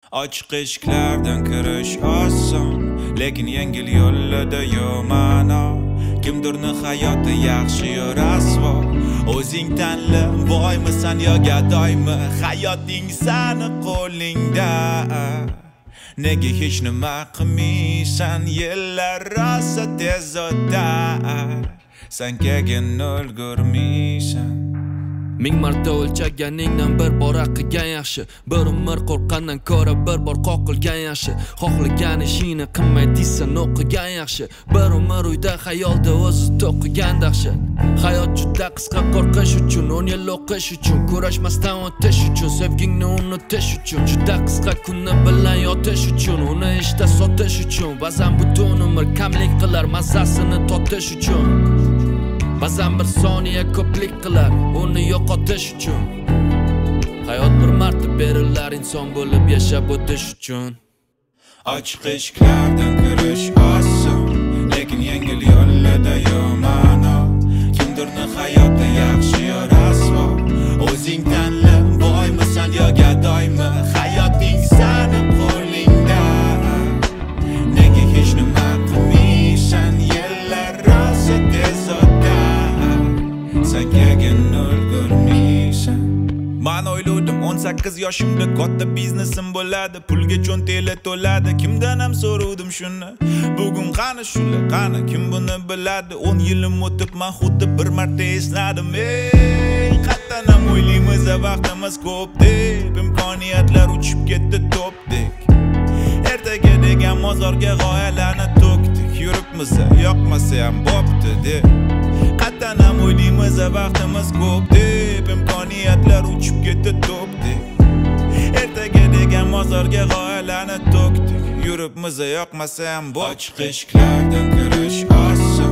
Ochiq eshiklardan kirish oson, lekin yengil yo'llarda yo'q ma'no. Kimdirni hayoti yaxshi yo rasvo, o'zing tanla, boymisan yo gadoymi, hayoting sani qo'lingda. Nega hech nima qilmaysan, yillar rosa tez o'tar, sen keyin ulgurmaysan. Ming marta o'lchaganingdan bir bor qilgan yaxshi, bir umr qo'rqqandan ko'ra bir bor qoqilgan yaxshi. Xohlagan ishingni qilmay deysan o'qigan yaxshi, bir umr uyda xayolda o'zi to'qigan dahshat. Hayot juda qisqa, qo'rqish uchun 10 yil o'qish uchun, kurashmasdan o'tish uchun, sevgingni unutish uchun, juda qisqa kunni bilan yotish uchun, uni ishda sotish uchun, ba'zan butun umr kamlik qilar mazasini totish uchun. Ba'zan bir soniya ko'plik qilar, uni yo'qotish uchun. Hayot bir marta berilar inson bo'lib yashab o'tish uchun. Ochiq eshiklardan kirish oson, lekin yengil yo'llarda yo'q ma'no. Kimdirni hayoti yaxshi yo rasvo, o'zing tanla, boymisan yo gadoymi, hayoting sani qo'lingda. Nega hech nima qilmaysan, yillar rosa tez o'tar, sen keyin ulgurmaysan. Men o'yladim 18 yoshimda katta biznesim bo'ladi, pulga cho'ntaklar to'ladi, kimdan ham so'radim shuni. Bugun qani shular, qani kim buni biladi? 10 yilim o'tib men xuddi bir marta esladim. Qattan ham o'ylaymiz, vaqtimiz ko'p deb, imkoniyatlar uchib ketdi to'pdek. Ertaga degan mozorga g'oyalarni to'kdik, yuribmiz, yoqmasa ham bo'pti deb. Qattan ham o'ylaymiz, vaqtimiz ko'p deb, imkoniyatlar uchib ketdi to'pdek. Ertaga degan mozorga g'oyalarni to'kdik, yuribmiz, yoqmasa ham bo'pti. Ochiq eshiklardan kirish oson,